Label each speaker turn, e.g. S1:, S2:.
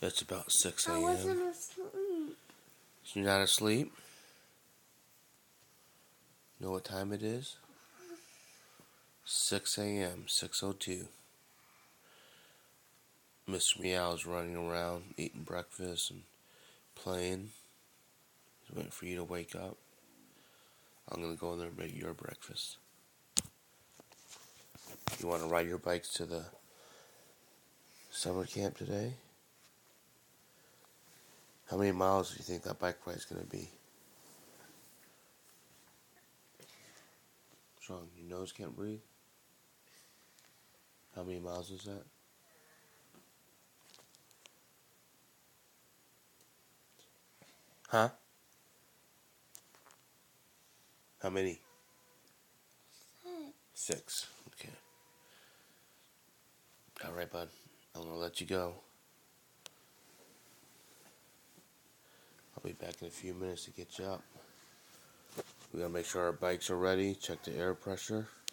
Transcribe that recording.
S1: It's about 6
S2: I
S1: a.m.
S2: wasn't asleep.
S1: You're not asleep? You know what time it is? 6 a.m., 6:02. Mr. Meow's running around, eating breakfast and playing. He's waiting for you to wake up. I'm going to go in there and make your breakfast. You want to ride your bikes to the summer camp today? How many miles do you think that bike ride is going to be? What's wrong? Your nose can't breathe? How many miles is that? Huh? How many? 6. Okay. Alright, bud. I'm going to let you go. I'll be back in a few minutes to get you up. We got to make sure our bikes are ready. Check the air pressure.